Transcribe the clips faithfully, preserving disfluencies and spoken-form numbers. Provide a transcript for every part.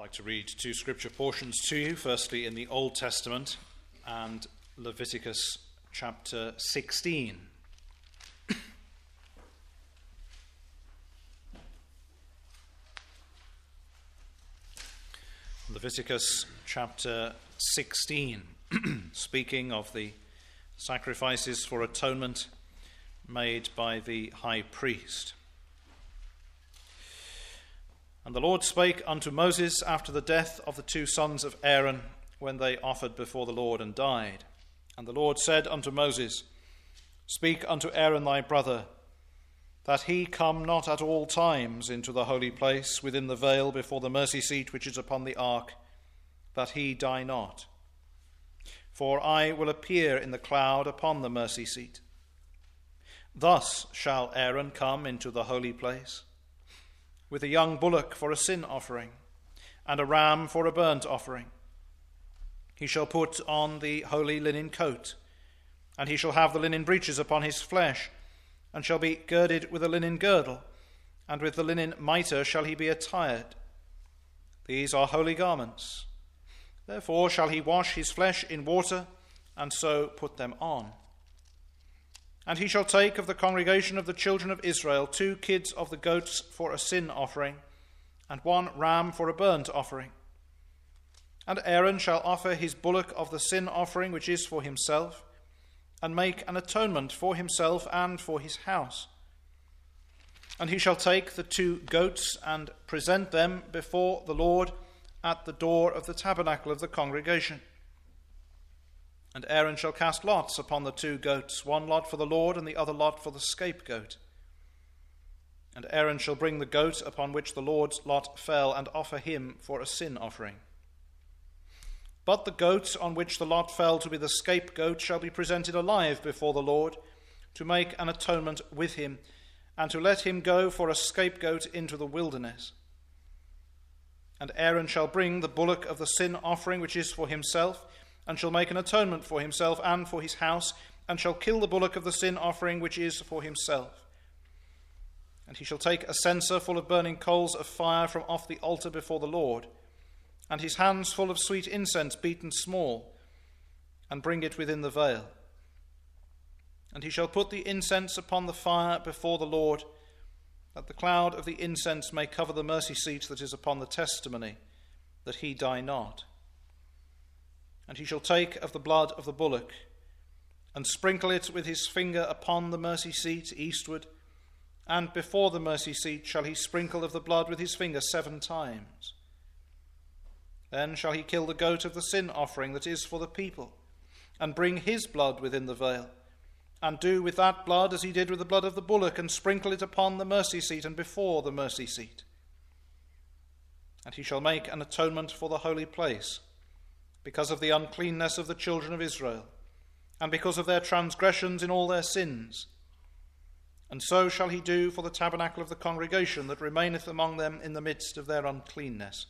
I'd like to read two scripture portions to you, firstly in the Old Testament and Leviticus chapter sixteen. Leviticus chapter sixteen, speaking of the sacrifices for atonement made by the high priest. And the Lord spake unto Moses after the death of the two sons of Aaron, when they offered before the Lord and died. And the Lord said unto Moses, Speak unto Aaron thy brother, that he come not at all times into the holy place within the veil before the mercy seat which is upon the ark, that he die not. For I will appear in the cloud upon the mercy seat. Thus shall Aaron come into the holy place, with a young bullock for a sin offering, and a ram for a burnt offering. He shall put on the holy linen coat, and he shall have the linen breeches upon his flesh, and shall be girded with a linen girdle, and with the linen mitre shall he be attired. These are holy garments. Therefore shall he wash his flesh in water, and so put them on. And he shall take of the congregation of the children of Israel two kids of the goats for a sin offering, and one ram for a burnt offering. And Aaron shall offer his bullock of the sin offering which is for himself, and make an atonement for himself and for his house. And he shall take the two goats and present them before the Lord at the door of the tabernacle of the congregation. And Aaron shall cast lots upon the two goats, one lot for the Lord and the other lot for the scapegoat. And Aaron shall bring the goat upon which the Lord's lot fell, and offer him for a sin offering. But the goat on which the lot fell to be the scapegoat shall be presented alive before the Lord, to make an atonement with him, and to let him go for a scapegoat into the wilderness. And Aaron shall bring the bullock of the sin offering which is for himself, and shall make an atonement for himself and for his house, and shall kill the bullock of the sin offering which is for himself. And he shall take a censer full of burning coals of fire from off the altar before the Lord, and his hands full of sweet incense beaten small, and bring it within the veil. And he shall put the incense upon the fire before the Lord, that the cloud of the incense may cover the mercy seat that is upon the testimony, that he die not. And he shall take of the blood of the bullock, and sprinkle it with his finger upon the mercy seat eastward, and before the mercy seat shall he sprinkle of the blood with his finger seven times. Then shall he kill the goat of the sin offering that is for the people, and bring his blood within the veil, and do with that blood as he did with the blood of the bullock, and sprinkle it upon the mercy seat and before the mercy seat. And he shall make an atonement for the holy place, because of the uncleanness of the children of Israel, and because of their transgressions in all their sins. And so shall he do for the tabernacle of the congregation that remaineth among them in the midst of their uncleanness.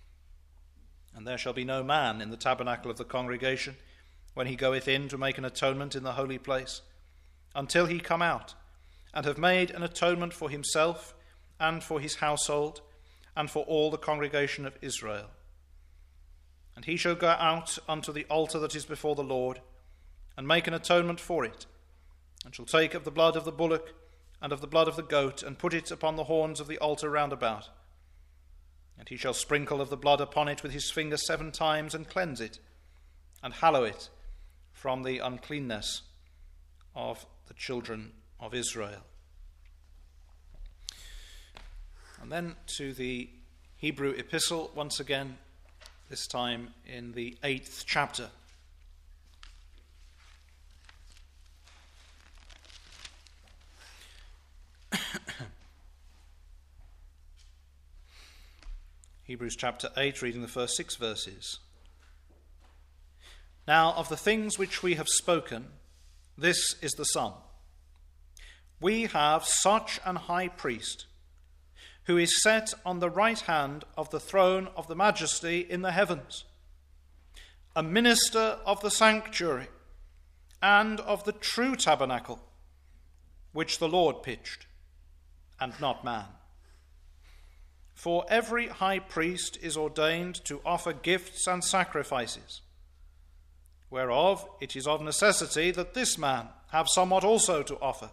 And there shall be no man in the tabernacle of the congregation, when he goeth in to make an atonement in the holy place, until he come out, and have made an atonement for himself, and for his household, and for all the congregation of Israel. And he shall go out unto the altar that is before the Lord, and make an atonement for it, and shall take of the blood of the bullock and of the blood of the goat, and put it upon the horns of the altar round about. And he shall sprinkle of the blood upon it with his finger seven times, and cleanse it, and hallow it from the uncleanness of the children of Israel. And then to the Hebrew epistle once again, this time in the eighth chapter. Hebrews chapter eight, reading the first six verses. Now of the things which we have spoken, this is the sum. We have such an high priest, who is set on the right hand of the throne of the majesty in the heavens, a minister of the sanctuary and of the true tabernacle, which the Lord pitched, and not man. For every high priest is ordained to offer gifts and sacrifices, whereof it is of necessity that this man have somewhat also to offer.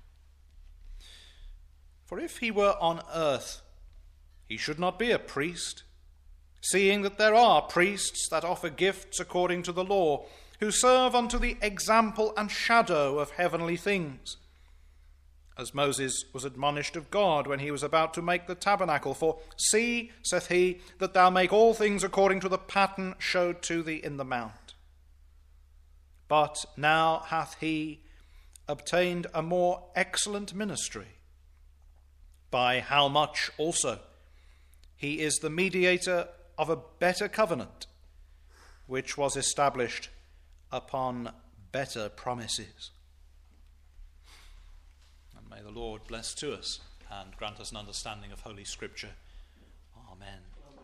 For if he were on earth, he should not be a priest, seeing that there are priests that offer gifts according to the law, who serve unto the example and shadow of heavenly things. As Moses was admonished of God when he was about to make the tabernacle, for see, saith he, that thou make all things according to the pattern showed to thee in the mount. But now hath he obtained a more excellent ministry, by how much also he is the mediator of a better covenant, which was established upon better promises. And may the Lord bless to us and grant us an understanding of Holy Scripture. Amen.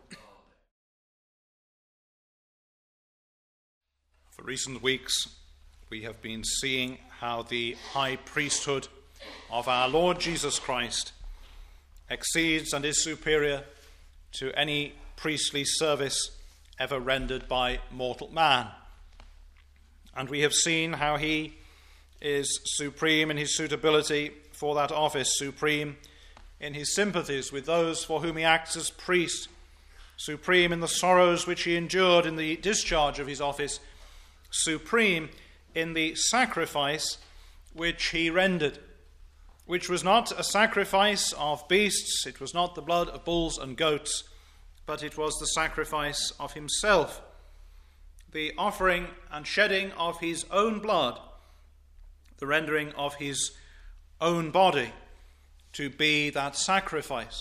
For recent weeks, we have been seeing how the high priesthood of our Lord Jesus Christ exceeds and is superior to any priestly service ever rendered by mortal man. And we have seen how he is supreme in his suitability for that office, supreme in his sympathies with those for whom he acts as priest, supreme in the sorrows which he endured in the discharge of his office, supreme in the sacrifice which he rendered, which was not a sacrifice of beasts, it was not the blood of bulls and goats, but it was the sacrifice of himself, the offering and shedding of his own blood, the rendering of his own body to be that sacrifice.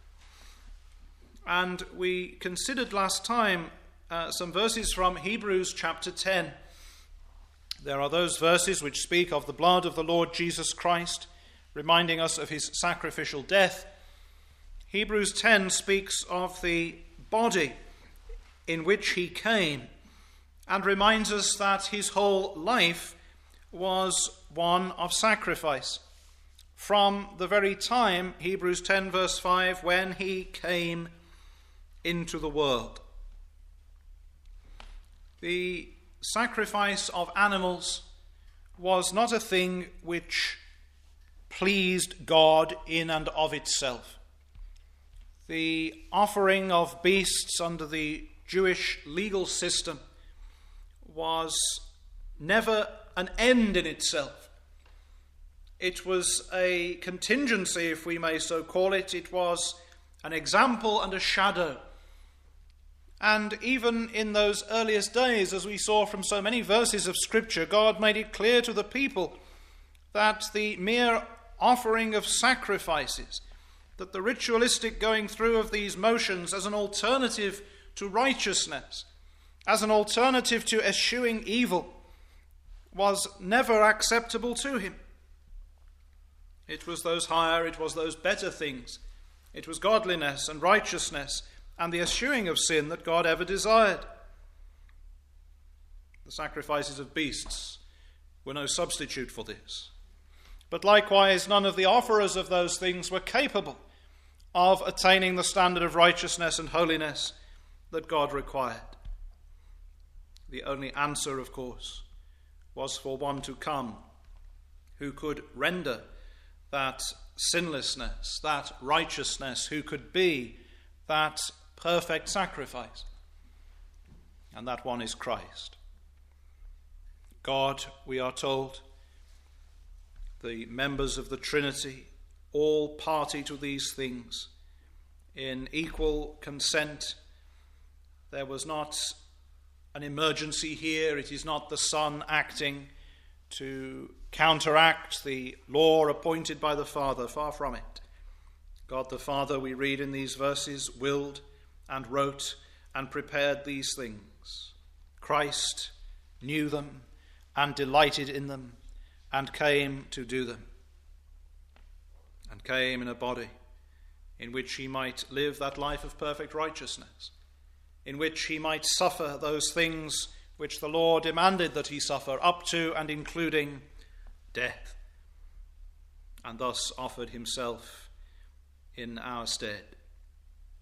And we considered last time uh, some verses from Hebrews chapter ten. There are those verses which speak of the blood of the Lord Jesus Christ, reminding us of his sacrificial death. Hebrews ten speaks of the body in which he came and reminds us that his whole life was one of sacrifice. From the very time, Hebrews ten verse five, when he came into the world. The sacrifice of animals was not a thing which pleased God in and of itself. The offering of beasts under the Jewish legal system was never an end in itself. It was a contingency, if we may so call it. It was an example and a shadow. And even in those earliest days, as we saw from so many verses of Scripture, God made it clear to the people that the mere offering of sacrifices, that the ritualistic going through of these motions as an alternative to righteousness, as an alternative to eschewing evil, was never acceptable to him. It was those higher, it was those better things. It was godliness and righteousness and the eschewing of sin that God ever desired. The sacrifices of beasts were no substitute for this. But likewise, none of the offerers of those things were capable of attaining the standard of righteousness and holiness that God required. The only answer, of course, was for one to come who could render that sinlessness, that righteousness, who could be that perfect sacrifice. And that one is Christ. God, we are told, the members of the Trinity, all party to these things, in equal consent. There was not an emergency here. It is not the Son acting to counteract the law appointed by the Father. Far from it. God the Father, we read in these verses, willed and wrote and prepared these things. Christ knew them and delighted in them and came to do them, and came in a body in which he might live that life of perfect righteousness, in which he might suffer those things which the law demanded that he suffer, up to and including death, and thus offered himself in our stead.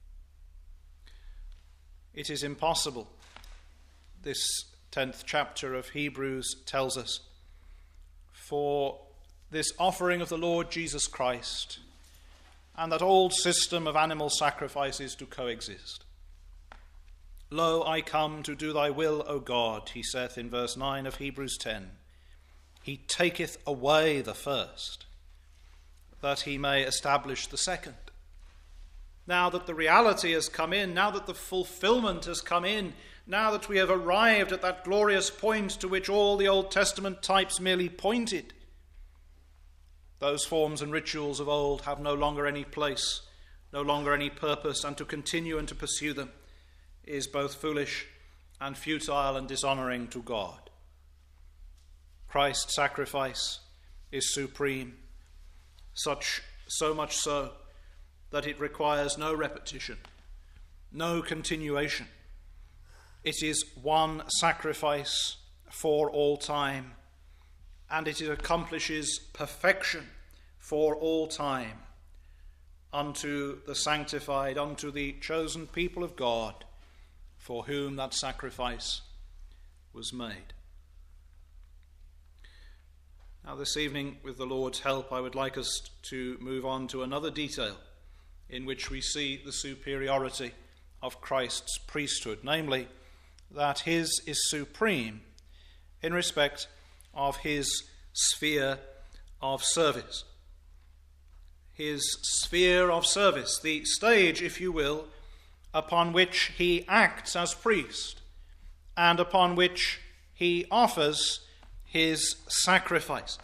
it is impossible, this tenth chapter of Hebrews tells us, for this offering of the Lord Jesus Christ and that old system of animal sacrifices to coexist. Lo, I come to do thy will, O God, he saith in verse nine of Hebrews ten. He taketh away the first, that he may establish the second. Now that the reality has come in, now that the fulfillment has come in, now that we have arrived at that glorious point to which all the Old Testament types merely pointed, those forms and rituals of old have no longer any place, no longer any purpose, and to continue and to pursue them is both foolish and futile and dishonoring to God. Christ's sacrifice is supreme, such so much so that it requires no repetition, no continuation. It is one sacrifice for all time, and it accomplishes perfection for all time unto the sanctified, unto the chosen people of God, for whom that sacrifice was made. Now this evening, with the Lord's help, I would like us to move on to another detail in which we see the superiority of Christ's priesthood, namely that his is supreme in respect of his sphere of service. His sphere of service, the stage, if you will, upon which he acts as priest and upon which he offers his sacrifice.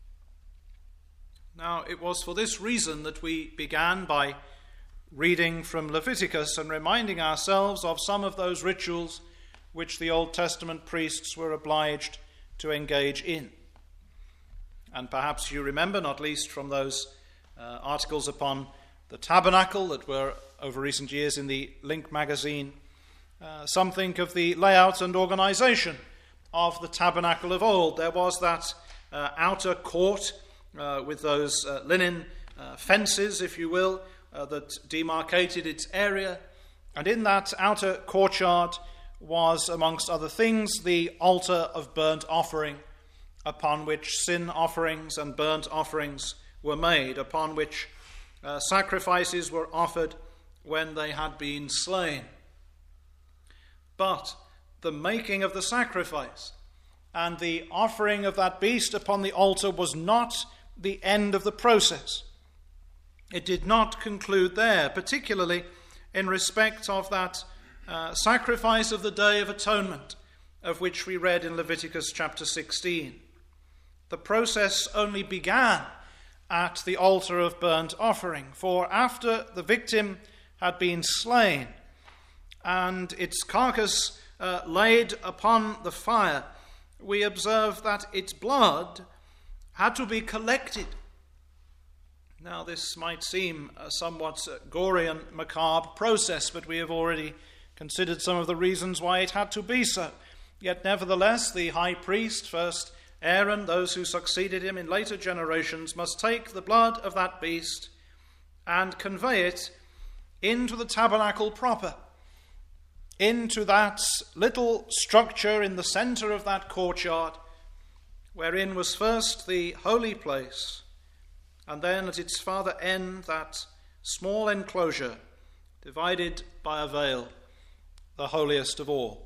Now, it was for this reason that we began by reading from Leviticus and reminding ourselves of some of those rituals which the Old Testament priests were obliged to engage in. And perhaps you remember, not least from those uh, articles upon the tabernacle that were over recent years in the Link magazine, uh, something of the layout and organization of the tabernacle of old. There was that uh, outer court uh, with those uh, linen uh, fences, if you will, uh, that demarcated its area. And in that outer courtyard was, amongst other things, the altar of burnt offering, upon which sin offerings and burnt offerings were made, upon which uh, sacrifices were offered when they had been slain. But the making of the sacrifice and the offering of that beast upon the altar was not the end of the process. It did not conclude there, particularly in respect of that uh, sacrifice of the Day of Atonement, of which we read in Leviticus chapter sixteen. The process only began at the altar of burnt offering, for after the victim had been slain and its carcass uh, laid upon the fire, we observe that its blood had to be collected. Now, this might seem a somewhat gory and macabre process, but we have already considered some of the reasons why it had to be so. Yet, nevertheless, the high priest, first Aaron, those who succeeded him in later generations, must take the blood of that beast and convey it into the tabernacle proper, into that little structure in the center of that courtyard, wherein was first the holy place, and then at its farther end that small enclosure divided by a veil, the holiest of all,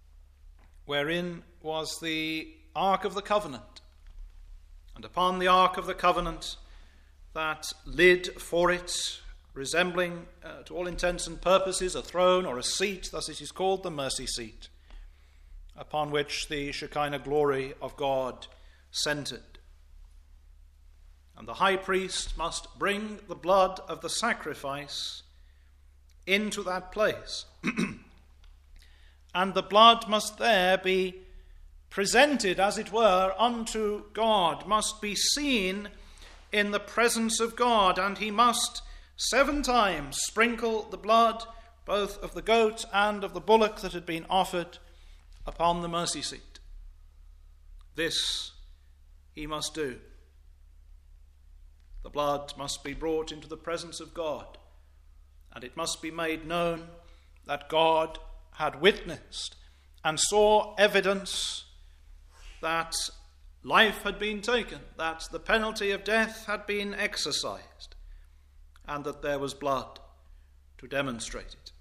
wherein was the Ark of the Covenant, and upon the Ark of the Covenant that lid for it, resembling uh, to all intents and purposes a throne or a seat, thus it is called the mercy seat, upon which the Shekinah glory of God centered. And the high priest must bring the blood of the sacrifice into that place. And the blood must there be presented, as it were, unto God, must be seen in the presence of God, and he must seven times sprinkle the blood, both of the goat and of the bullock that had been offered, upon the mercy seat. This he must do. The blood must be brought into the presence of God, and it must be made known that God had witnessed and saw evidence that life had been taken, that the penalty of death had been exercised, and that there was blood to demonstrate it.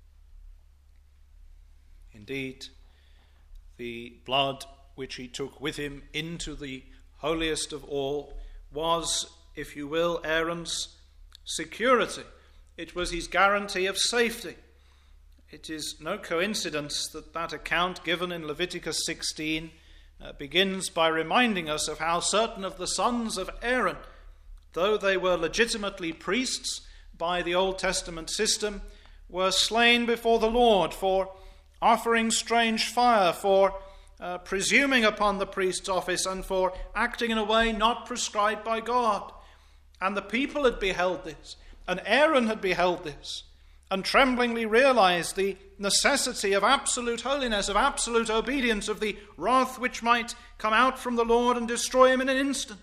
Indeed, the blood which he took with him into the holiest of all was, if you will, Aaron's security. It was his guarantee of safety. It is no coincidence that that account given in Leviticus sixteen uh, begins by reminding us of how certain of the sons of Aaron, though they were legitimately priests by the Old Testament system, were slain before the Lord for offering strange fire, for uh, presuming upon the priest's office, and for acting in a way not prescribed by God. And the people had beheld this, and Aaron had beheld this, and tremblingly realized the necessity of absolute holiness, of absolute obedience, of the wrath which might come out from the Lord and destroy him in an instant.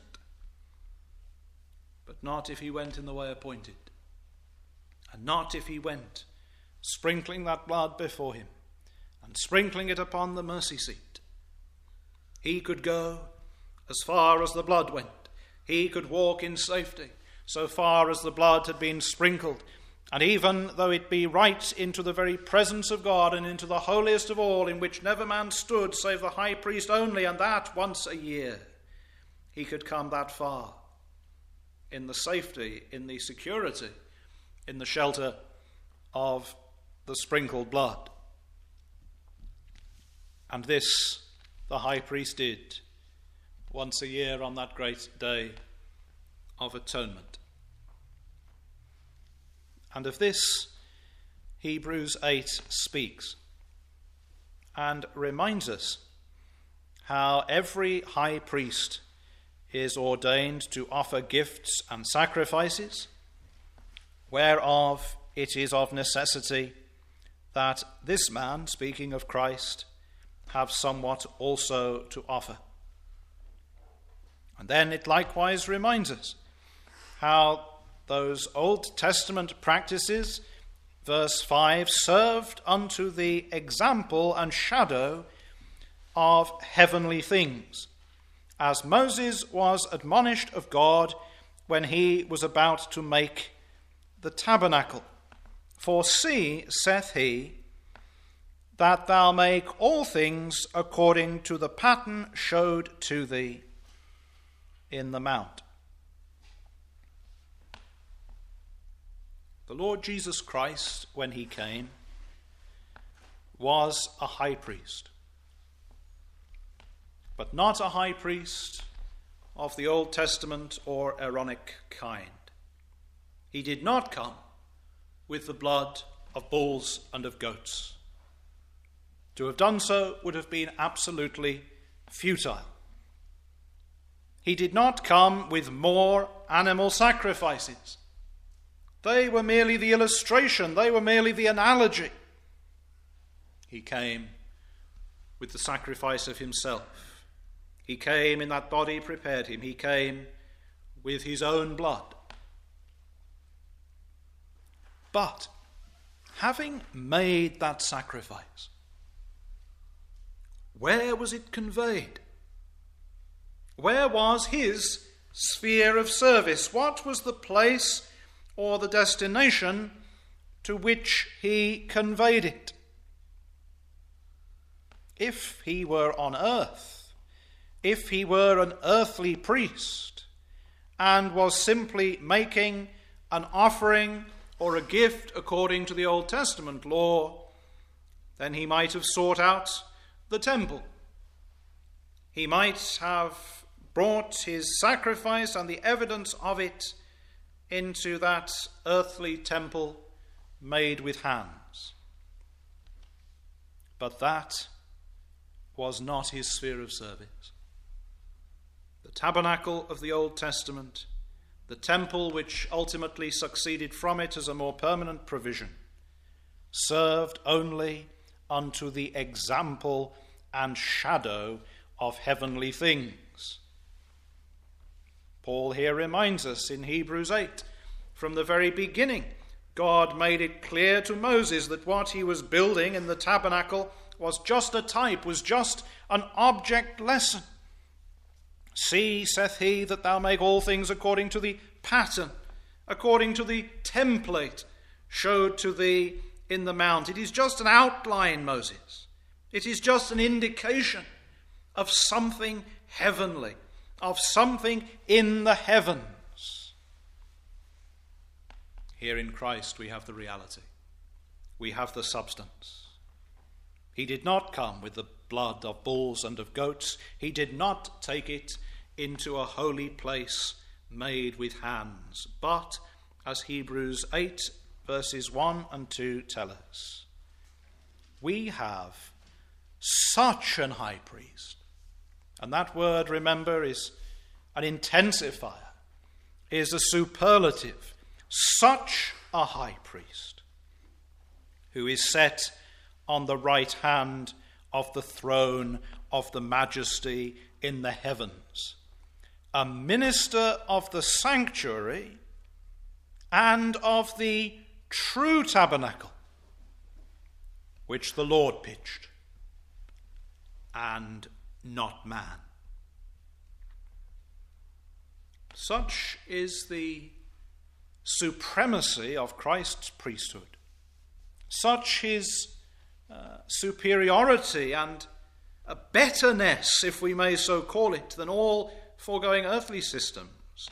But not if he went in the way appointed, and not if he went sprinkling that blood before him and sprinkling it upon the mercy seat. He could go as far as the blood went. He could walk in safety so far as the blood had been sprinkled. And even though it be right into the very presence of God and into the holiest of all, in which never man stood save the high priest only, and that once a year, he could come that far in the safety, in the security, in the shelter of the sprinkled blood. And this the high priest did once a year on that great day of atonement. And of this Hebrews eight speaks and reminds us how every high priest is ordained to offer gifts and sacrifices, whereof it is of necessity that this man, speaking of Christ, have somewhat also to offer. And then it likewise reminds us how those Old Testament practices, verse five, served unto the example and shadow of heavenly things, as Moses was admonished of God when he was about to make the tabernacle. For see, saith he, that thou make all things according to the pattern showed to thee in the mount. The Lord Jesus Christ, when he came, was a high priest, but not a high priest of the Old Testament or Aaronic kind. He did not come with the blood of bulls and of goats. To have done so would have been absolutely futile. He did not come with more animal sacrifices. They were merely the illustration, they were merely the analogy. He came with the sacrifice of himself. He came in that body prepared him. He came with his own blood. But having made that sacrifice, where was it conveyed? Where was his sphere of service? What was the place or the destination to which he conveyed it? If he were on earth, if he were an earthly priest and was simply making an offering or a gift according to the Old Testament law, then he might have sought out the temple. He might have brought his sacrifice and the evidence of it into that earthly temple made with hands. But that was not his sphere of service. The tabernacle of the Old Testament, the temple which ultimately succeeded from it as a more permanent provision, served only unto the example and shadow of heavenly things. Paul here reminds us in Hebrews eight, from the very beginning, God made it clear to Moses that what he was building in the tabernacle was just a type, was just an object lesson. See, saith he, that thou make all things according to the pattern, according to the template showed to thee in the mount. It is just an outline, Moses. It is just an indication of something heavenly, of something in the heavens. Here in Christ we have the reality. We have the substance. He did not come with the blood of bulls and of goats. He did not take it into a holy place made with hands. But, as Hebrews eight verses one and two tell us, we have such an high priest. And that word, remember, is an intensifier, is a superlative. Such a high priest, who is set on the right hand of the throne of the majesty in the heavens, a minister of the sanctuary and of the true tabernacle, which the Lord pitched, and not man. Such is the supremacy of Christ's priesthood, such his uh, superiority and a betterness, if we may so call it, than all foregoing earthly systems,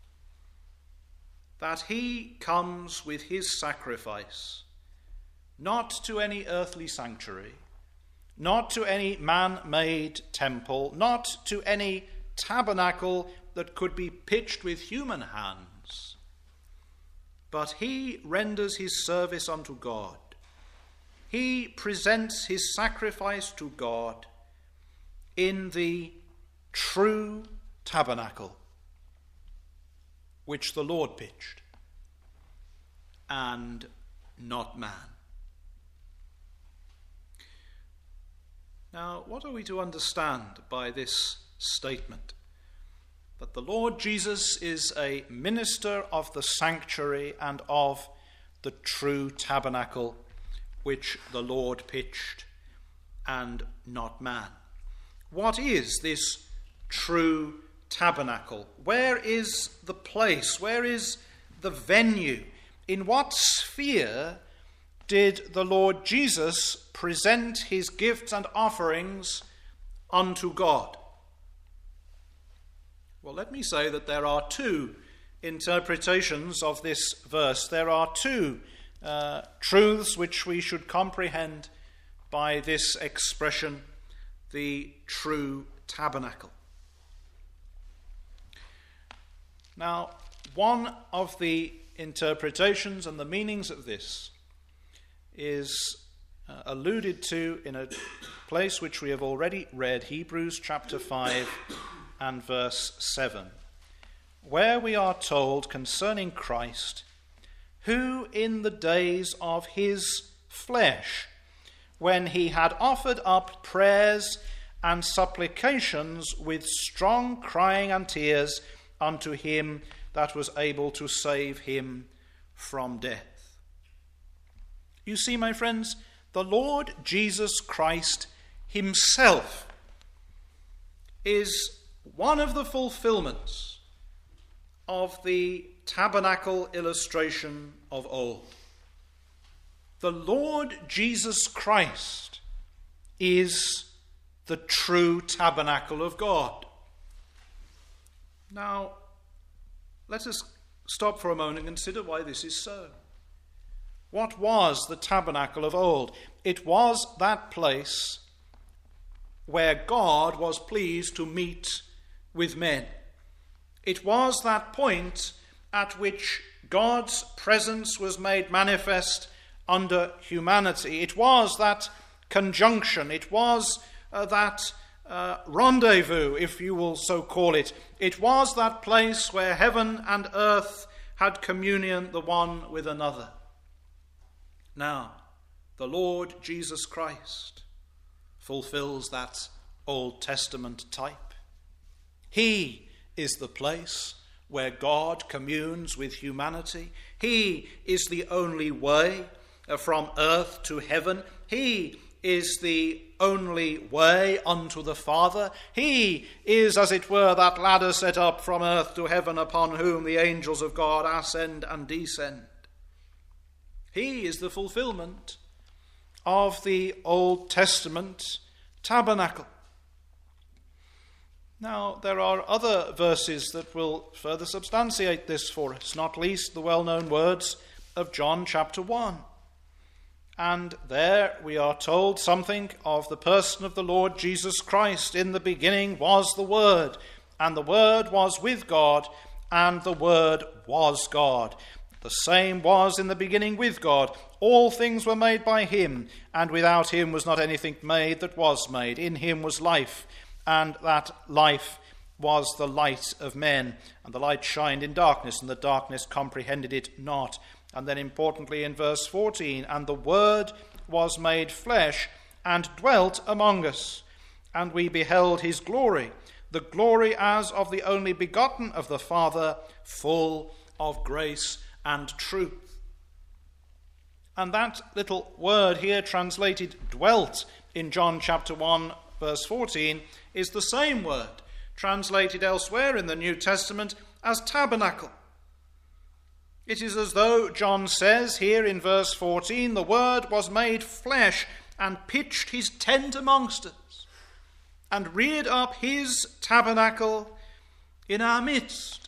that he comes with his sacrifice, not to any earthly sanctuary, not to any man-made temple, not to any tabernacle that could be pitched with human hands, but he renders his service unto God. He presents his sacrifice to God in the true tabernacle, which the Lord pitched, and not man. Now, what are we to understand by this statement? That the Lord Jesus is a minister of the sanctuary and of the true tabernacle, which the Lord pitched, and not man. What is this true tabernacle? Where is the place? Where is the venue? In what sphere did the Lord Jesus present his gifts and offerings unto God? Well, let me say that there are two interpretations of this verse. There are two uh, truths which we should comprehend by this expression, the true tabernacle. Now, one of the interpretations and the meanings of this is uh, alluded to in a place which we have already read, Hebrews chapter five and verse seven, where we are told concerning Christ, who in the days of his flesh, when he had offered up prayers and supplications with strong crying and tears unto him that was able to save him from death. You see, my friends, the Lord Jesus Christ himself is one of the fulfillments of the tabernacle illustration of old. The Lord Jesus Christ is the true tabernacle of God. Now, let us stop for a moment and consider why this is so. What was the tabernacle of old? It was that place where God was pleased to meet with men. It was that point at which God's presence was made manifest under humanity. It was that conjunction. It was uh, that uh, rendezvous, if you will so call it. It was that place where heaven and earth had communion the one with another. Now, the Lord Jesus Christ fulfills that Old Testament type. He is the place where God communes with humanity. He is the only way from earth to heaven. He is the only way unto the Father. He is, as it were, that ladder set up from earth to heaven upon whom the angels of God ascend and descend. He is the fulfillment of the Old Testament tabernacle. Now, there are other verses that will further substantiate this for us, not least the well-known words of John chapter one. And there we are told something of the person of the Lord Jesus Christ. In the beginning was the Word, and the Word was with God, and the Word was God. The same was in the beginning with God. All things were made by him, and without him was not anything made that was made. In him was life, and that life was the light of men. And the light shined in darkness, and the darkness comprehended it not. And then importantly in verse fourteen, and the Word was made flesh and dwelt among us, and we beheld his glory, the glory as of the only begotten of the Father, full of grace and truth. And that little word here translated dwelt in John chapter one verse fourteen is the same word translated elsewhere in the New Testament as tabernacle. It is as though John says here in verse fourteen, the Word was made flesh and pitched his tent amongst us and reared up his tabernacle in our midst.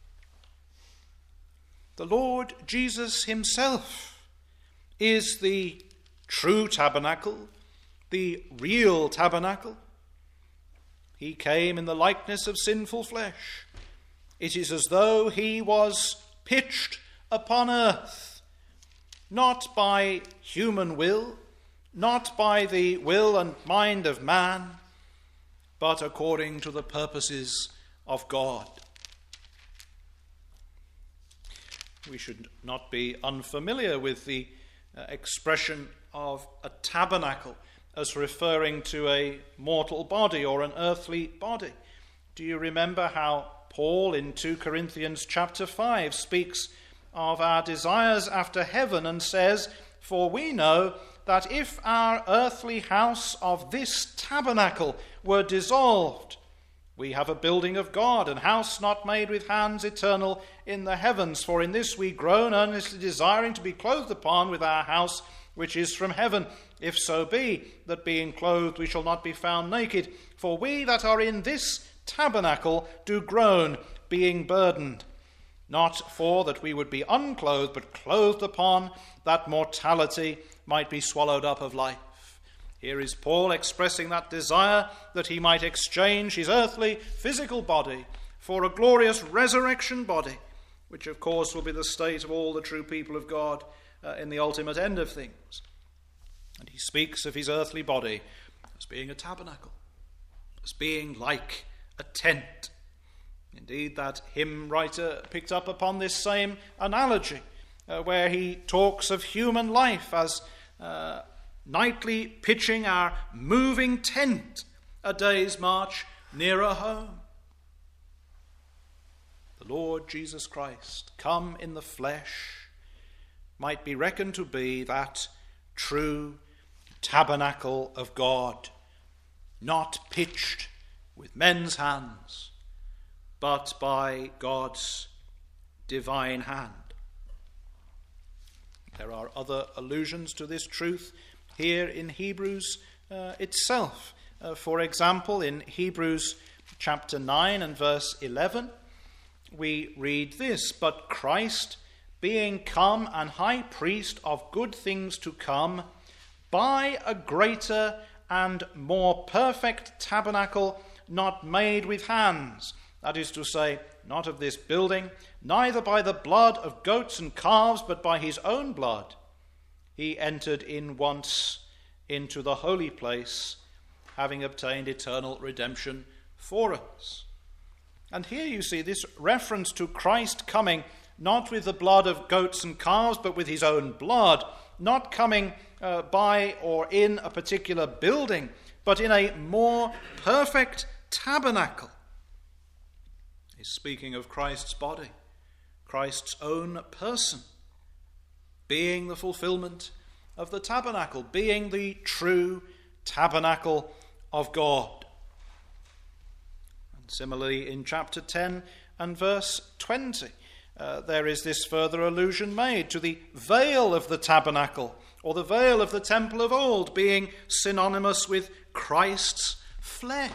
The Lord Jesus himself is the true tabernacle, the real tabernacle. He came in the likeness of sinful flesh. It is as though he was pitched upon earth, not by human will, not by the will and mind of man, but according to the purposes of God. We should not be unfamiliar with the uh, expression of a tabernacle as referring to a mortal body or an earthly body. Do you remember how Paul in Second Corinthians chapter five speaks of our desires after heaven and says, for we know that if our earthly house of this tabernacle were dissolved, we have a building of God, an house not made with hands, eternal in the heavens. For in this we groan, earnestly desiring to be clothed upon with our house which is from heaven, if so be that being clothed we shall not be found naked. For we that are in this tabernacle do groan, being burdened, not for that we would be unclothed, but clothed upon, that mortality might be swallowed up of life. Here is Paul expressing that desire that he might exchange his earthly physical body for a glorious resurrection body, which of course will be the state of all the true people of God uh, in the ultimate end of things. And he speaks of his earthly body as being a tabernacle, as being like a tent. Indeed, that hymn writer picked up upon this same analogy, uh, where he talks of human life as uh, nightly pitching our moving tent a day's march nearer home. The Lord Jesus Christ, come in the flesh, might be reckoned to be that true tabernacle of God, not pitched with men's hands, but by God's divine hand. There are other allusions to this truth here in Hebrews uh, itself. Uh, for example, in Hebrews chapter nine and verse eleven, we read this, but Christ, being come an high priest of good things to come, by a greater and more perfect tabernacle, not made with hands, that is to say, not of this building, neither by the blood of goats and calves, but by his own blood, he entered in once into the holy place, having obtained eternal redemption for us. And here you see this reference to Christ coming not with the blood of goats and calves, but with his own blood, not coming uh, by or in a particular building, but in a more perfect tabernacle. is speaking of Christ's body, Christ's own person, being the fulfillment of the tabernacle, being the true tabernacle of God. And similarly, in chapter ten and verse twenty, uh, there is this further allusion made to the veil of the tabernacle, or the veil of the temple of old, being synonymous with Christ's flesh.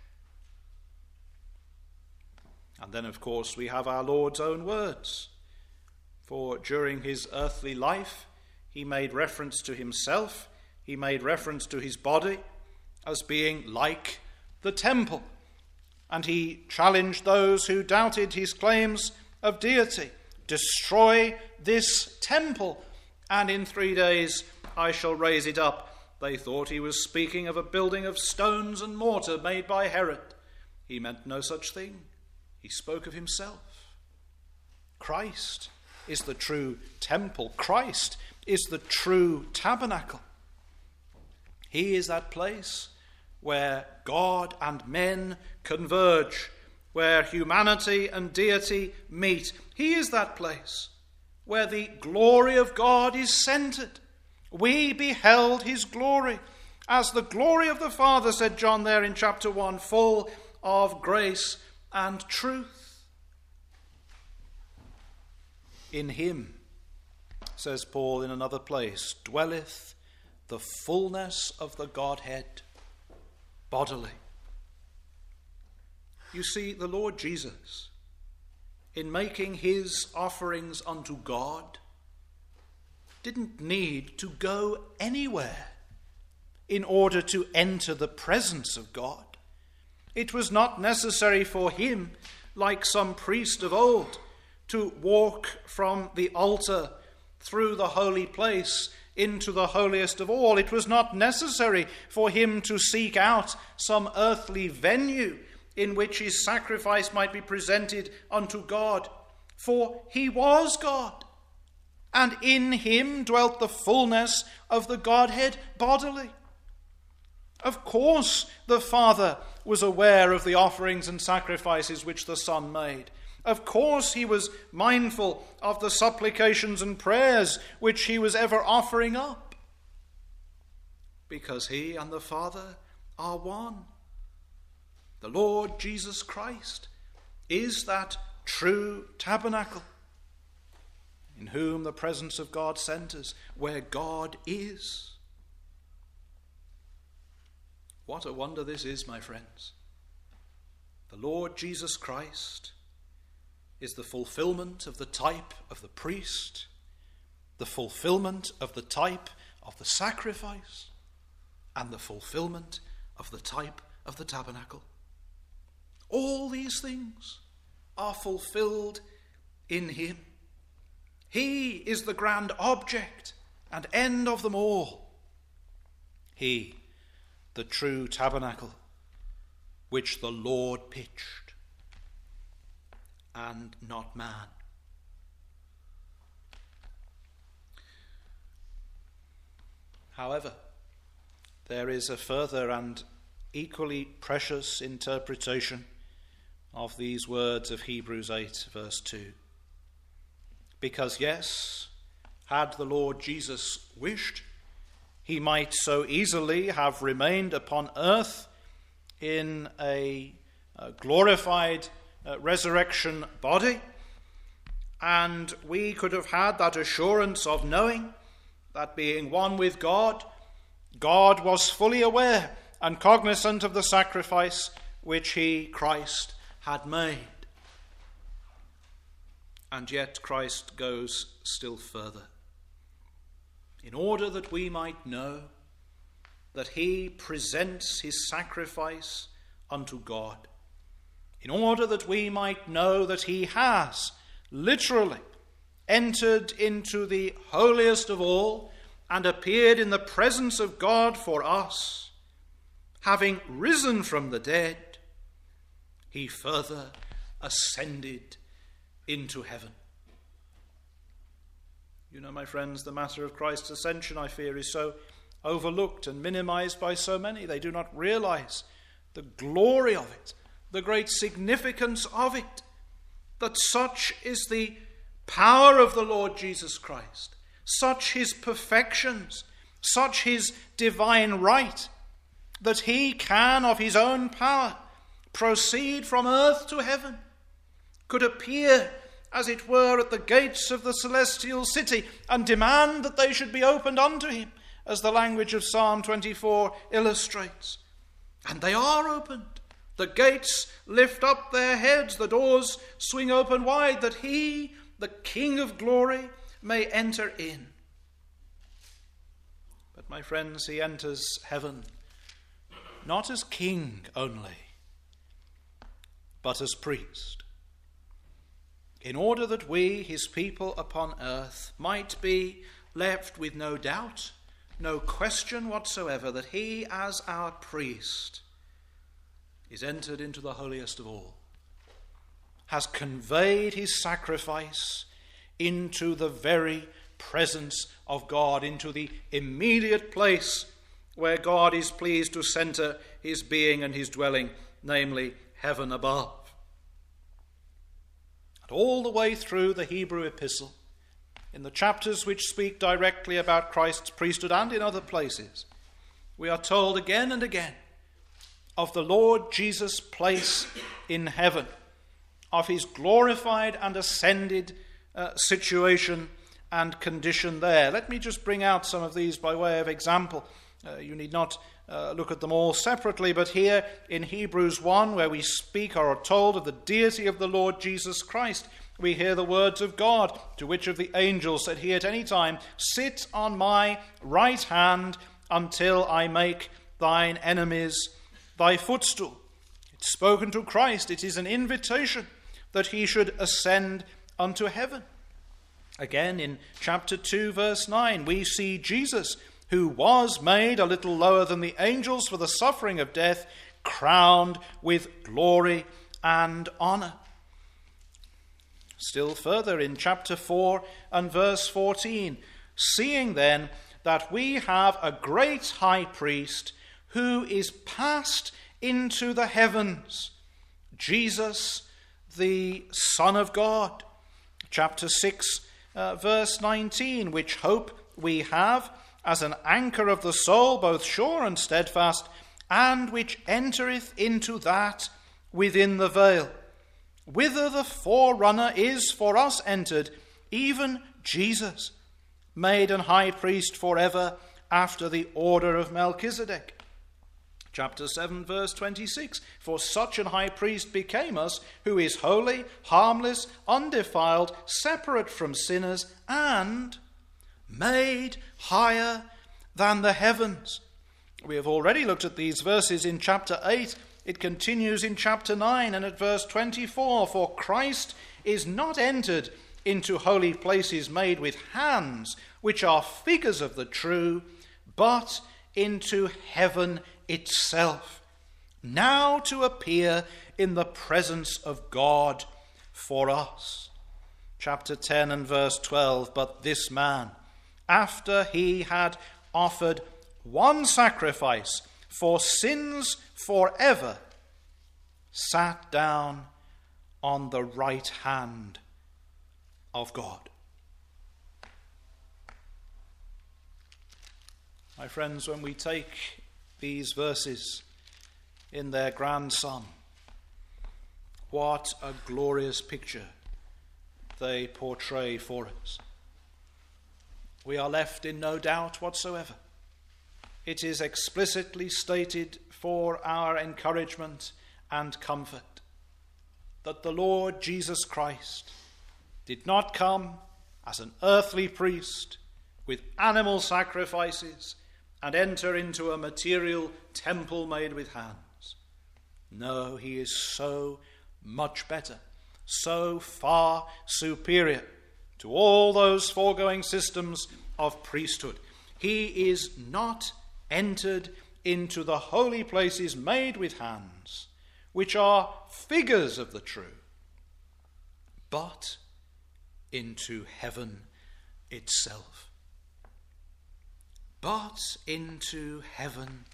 And then, of course, we have our Lord's own words. For during his earthly life, he made reference to himself, he made reference to his body as being like the temple. And he challenged those who doubted his claims of deity. Destroy this temple, and in three days I shall raise it up. They thought he was speaking of a building of stones and mortar made by Herod. He meant no such thing. He spoke of himself. Christ is the true temple. Christ is the true tabernacle. He is that place where God and men converge, where humanity and deity meet. He is that place where the glory of God is centered. We beheld his glory, as the glory of the Father, said John there in chapter one, full of grace and truth. In him, says Paul in another place, dwelleth the fullness of the Godhead bodily. You see, the Lord Jesus, in making his offerings unto God, didn't need to go anywhere in order to enter the presence of God. It was not necessary for him, like some priest of old, to walk from the altar through the holy place into the holiest of all. It was not necessary for him to seek out some earthly venue in which his sacrifice might be presented unto God, for he was God, and in him dwelt the fullness of the Godhead bodily. Of course, the Father was aware of the offerings and sacrifices which the Son made. Of course, he was mindful of the supplications and prayers which he was ever offering up, because he and the Father are one. The Lord Jesus Christ is that true tabernacle, in whom the presence of God centers, where God is. What a wonder this is, my friends. The Lord Jesus Christ is the fulfillment of the type of the priest, the fulfillment of the type of the sacrifice, and the fulfillment of the type of the tabernacle. All these things are fulfilled in him. He is the grand object and end of them all. He, the true tabernacle, which the Lord pitched, and not man. However, there is a further and equally precious interpretation of these words of Hebrews eight, verse two. Because, yes, had the Lord Jesus wished, he might so easily have remained upon earth in a, a glorified uh, resurrection body, and we could have had that assurance of knowing that being one with God, God was fully aware and cognizant of the sacrifice which he, Christ, had made. And yet Christ goes still further, in order that we might know that he presents his sacrifice unto God, in order that we might know that he has literally entered into the holiest of all and appeared in the presence of God for us, having risen from the dead, he further ascended into heaven. You know, my friends, the matter of Christ's ascension, I fear, is so overlooked and minimized by so many. They do not realize the glory of it, the great significance of it, that such is the power of the Lord Jesus Christ, such his perfections, such his divine right, that he can of his own power proceed from earth to heaven, could appear, as it were, at the gates of the celestial city and demand that they should be opened unto him, as the language of Psalm twenty-four illustrates. And they are opened. The gates lift up their heads, the doors swing open wide, that he, the King of glory, may enter in. But my friends, he enters heaven not as king only, but as priest, in order that we, his people upon earth, might be left with no doubt, no question whatsoever, that he, as our priest, is entered into the holiest of all, has conveyed his sacrifice into the very presence of God, into the immediate place where God is pleased to center his being and his dwelling, namely heaven above. And all the way through the Hebrew epistle, in the chapters which speak directly about Christ's priesthood and in other places, we are told again and again of the Lord Jesus' place in heaven, of his glorified and ascended uh, situation and condition there. Let me just bring out some of these by way of example. Uh, you need not uh, look at them all separately, but here in Hebrews one, where we speak or are told of the deity of the Lord Jesus Christ, we hear the words of God, to which of the angels said he at any time, "Sit on my right hand until I make thine enemies thy footstool." It's spoken to Christ. It is an invitation that he should ascend unto heaven. Again, in chapter two, verse nine, we see Jesus, who was made a little lower than the angels for the suffering of death, crowned with glory and honor. Still further, in chapter four and verse fourteen, "Seeing then that we have a great high priest who is passed into the heavens, Jesus, the Son of God." Chapter six, uh, verse nineteen, "Which hope we have as an anchor of the soul, both sure and steadfast, and which entereth into that within the veil, whither the forerunner is for us entered, even Jesus, made an high priest forever after the order of Melchizedek." Chapter seven, verse twenty-six, "For such an high priest became us, who is holy, harmless, undefiled, separate from sinners, and made higher than the heavens." We have already looked at these verses in chapter eight. It continues in chapter nine and at verse twenty-four. "For Christ is not entered into holy places made with hands, which are figures of the true, but into heaven itself, now to appear in the presence of God for us." Chapter ten and verse twelve, "But this man, after he had offered one sacrifice for sins forever, sat down on the right hand of God." My friends, when we take these verses in their grand sum, what a glorious picture they portray for us. We are left in no doubt whatsoever. It is explicitly stated for our encouragement and comfort that the Lord Jesus Christ did not come as an earthly priest with animal sacrifices and enter into a material temple made with hands. No, he is so much better, so far superior to all those foregoing systems of priesthood. He is not entered into the holy places made with hands, which are figures of the true, but into heaven itself. But into heaven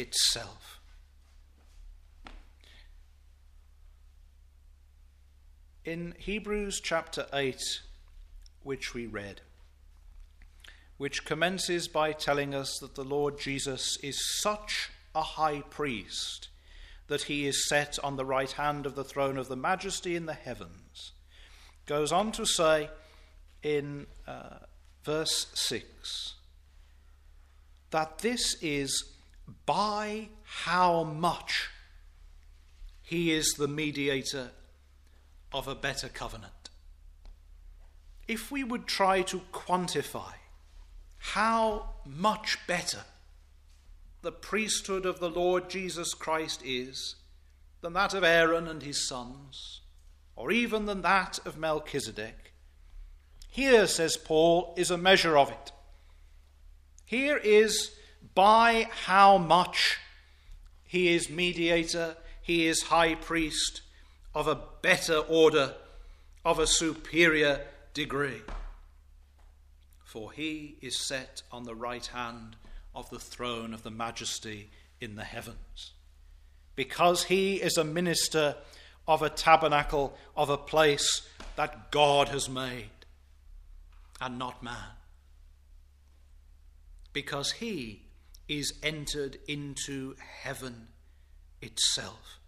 itself. In Hebrews chapter eight, which we read, which commences by telling us that the Lord Jesus is such a high priest that he is set on the right hand of the throne of the majesty in the heavens, goes on to say in uh, verse six that this is by how much he is the mediator of a better covenant. If we would try to quantify how much better the priesthood of the Lord Jesus Christ is than that of Aaron and his sons, or even than that of Melchizedek, here, says Paul, is a measure of it. Here is by how much he is mediator, he is high priest of a better order, of a superior degree. For he is set on the right hand of the throne of the majesty in the heavens, because he is a minister of a tabernacle, of a place that God has made, and not man. Because he is entered into heaven itself.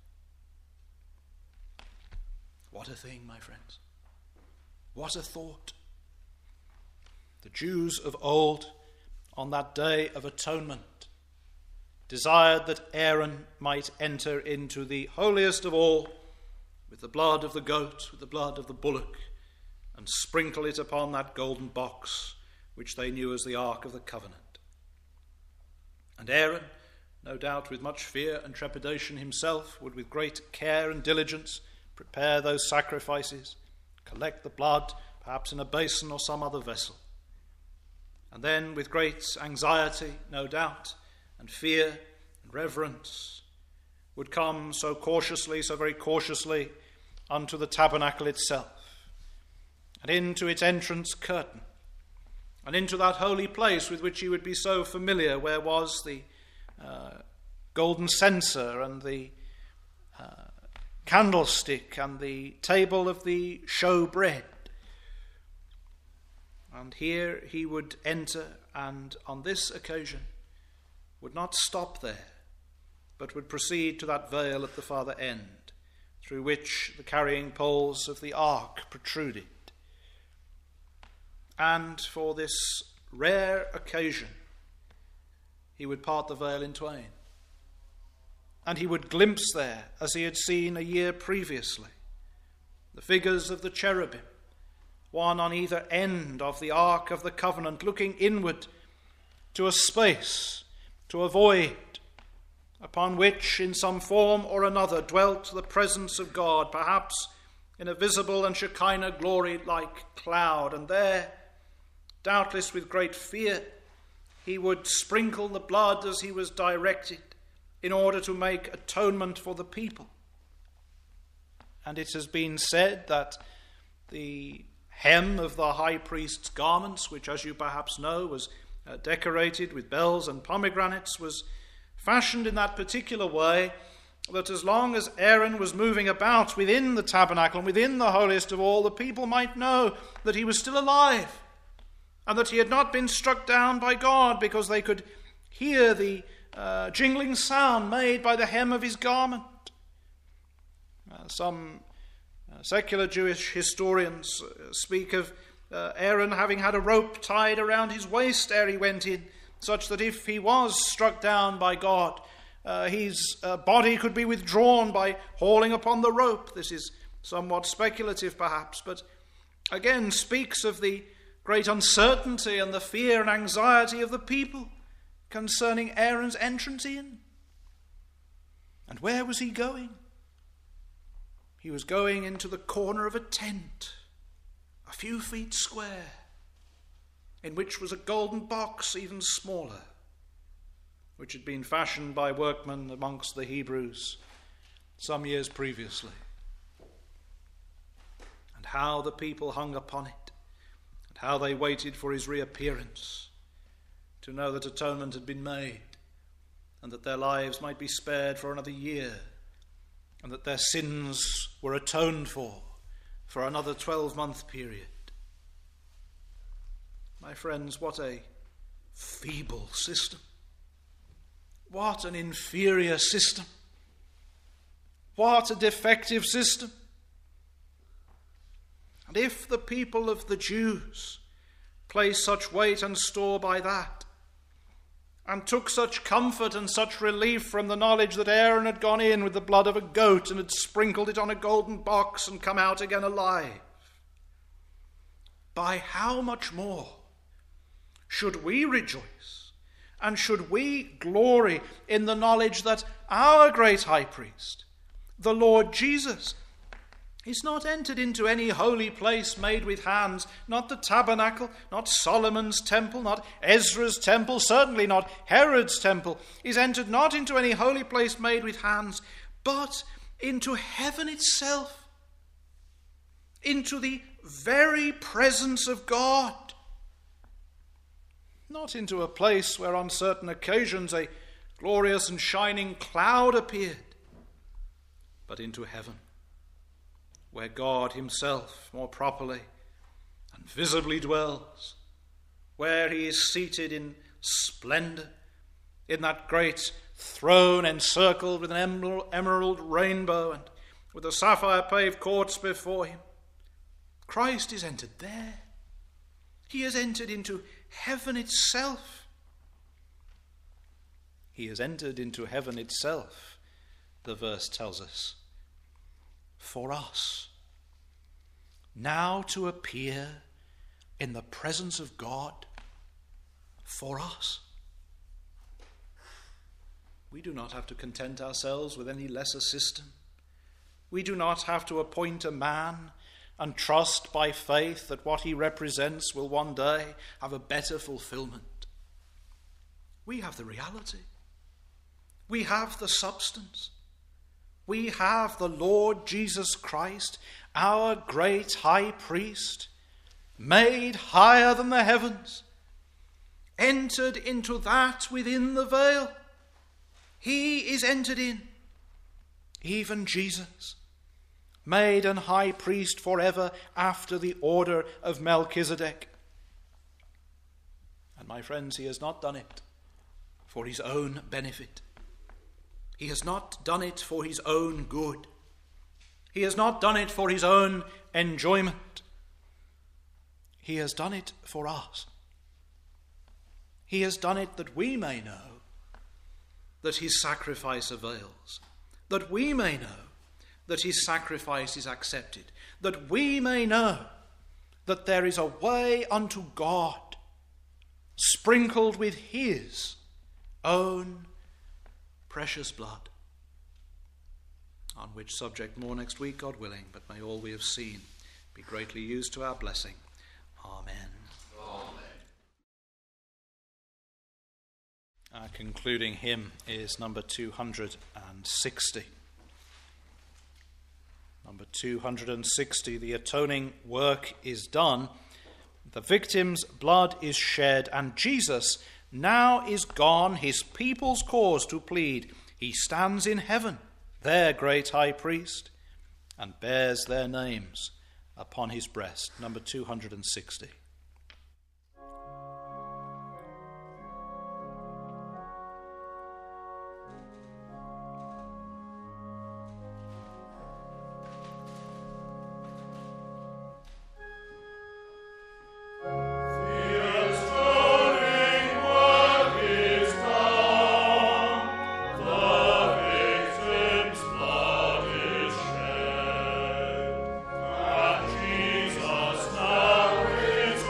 What a thing, my friends. What a thought. The Jews of old, on that day of atonement, desired that Aaron might enter into the holiest of all with the blood of the goat, with the blood of the bullock, and sprinkle it upon that golden box which they knew as the Ark of the Covenant. And Aaron, no doubt with much fear and trepidation himself, would with great care and diligence prepare those sacrifices, collect the blood, perhaps in a basin or some other vessel. And then with great anxiety, no doubt, and fear and reverence, would come so cautiously, so very cautiously, unto the tabernacle itself, and into its entrance curtain, and into that holy place with which he would be so familiar, where was the uh, golden censer and the uh, candlestick and the table of the show bread. And here he would enter, and on this occasion would not stop there, but would proceed to that veil at the farther end, through which the carrying poles of the ark protruded. And for this rare occasion, he would part the veil in twain. And he would glimpse there, as he had seen a year previously, the figures of the cherubim, one on either end of the Ark of the Covenant, looking inward to a space, to a void, upon which in some form or another dwelt the presence of God, perhaps in a visible and Shekinah glory-like cloud. And there, doubtless with great fear, he would sprinkle the blood as he was directed in order to make atonement for the people. And it has been said that the hem of the high priest's garments, which, as you perhaps know, was uh, decorated with bells and pomegranates, was fashioned in that particular way that as long as Aaron was moving about within the tabernacle and within the holiest of all, the people might know that he was still alive and that he had not been struck down by God, because they could hear the uh, jingling sound made by the hem of his garment. Uh, some uh, secular Jewish historians uh, speak of uh, Aaron having had a rope tied around his waist ere he went in, such that if he was struck down by God, uh, his uh, body could be withdrawn by hauling upon the rope. This is somewhat speculative perhaps, but again speaks of the great uncertainty and the fear and anxiety of the people concerning Aaron's entrance in. And where was he going? He was going into the corner of a tent, a few feet square, in which was a golden box even smaller, which had been fashioned by workmen amongst the Hebrews some years previously. And how the people hung upon it, and how they waited for his reappearance, to know that atonement had been made, and that their lives might be spared for another year, and that their sins were atoned for for another twelve-month period. My friends, what a feeble system. What an inferior system. What a defective system. And if the people of the Jews placed such weight and store by that, and took such comfort and such relief from the knowledge that Aaron had gone in with the blood of a goat and had sprinkled it on a golden box and come out again alive, by how much more should we rejoice and should we glory in the knowledge that our great high priest, the Lord Jesus, is not entered into any holy place made with hands, not the tabernacle, not Solomon's temple, not Ezra's temple, certainly not Herod's temple, is entered not into any holy place made with hands, but into heaven itself, into the very presence of God. Not into a place where on certain occasions a glorious and shining cloud appeared, but into heaven, where God himself more properly and visibly dwells, where he is seated in splendor, in that great throne encircled with an emerald, emerald rainbow and with the sapphire paved courts before him. Christ is entered there. He has entered into heaven itself. He has entered into heaven itself, the verse tells us, for us, now to appear in the presence of God for us. We do not have to content ourselves with any lesser system. We do not have to appoint a man and trust by faith that what he represents will one day have a better fulfillment. We have the reality. We have the substance. We have the Lord Jesus Christ, our great high priest, made higher than the heavens, entered into that within the veil. He is entered in, even Jesus, made an high priest forever after the order of Melchizedek. And my friends, he has not done it for his own benefit. He has not done it for his own good. He has not done it for his own enjoyment. He has done it for us. He has done it that we may know that his sacrifice avails, that we may know that his sacrifice is accepted, that we may know that there is a way unto God sprinkled with his own precious blood, on which subject more next week, God willing, but may all we have seen be greatly used to our blessing. Amen. Amen. Our concluding hymn is number two hundred sixty. Number two hundred sixty, the atoning work is done, the victim's blood is shed, and Jesus now is gone his people's cause to plead. He stands in heaven, their great high priest, and bears their names upon his breast. Number two hundred sixty. Jesus now is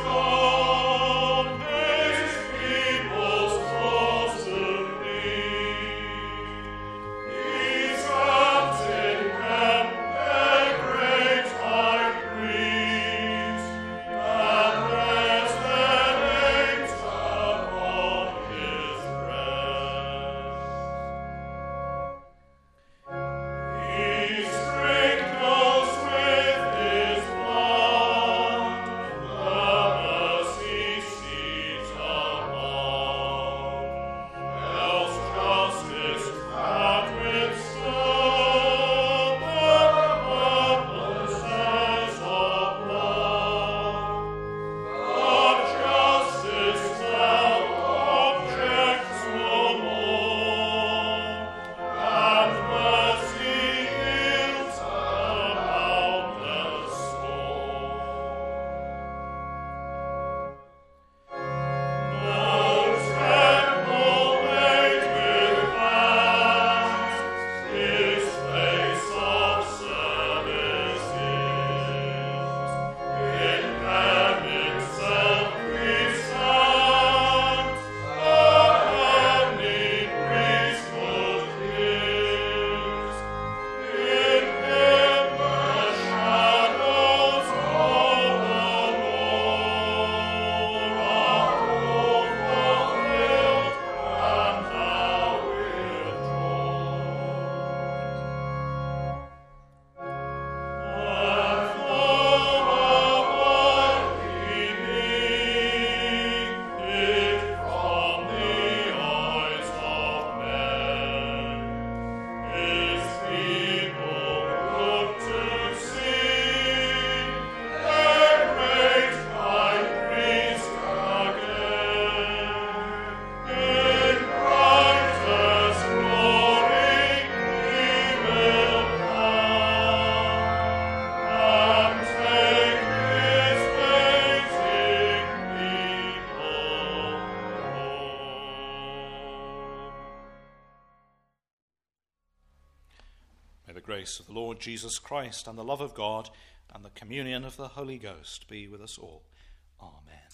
May the grace of the Lord Jesus Christ and the love of God and the communion of the Holy Ghost be with us all. Amen.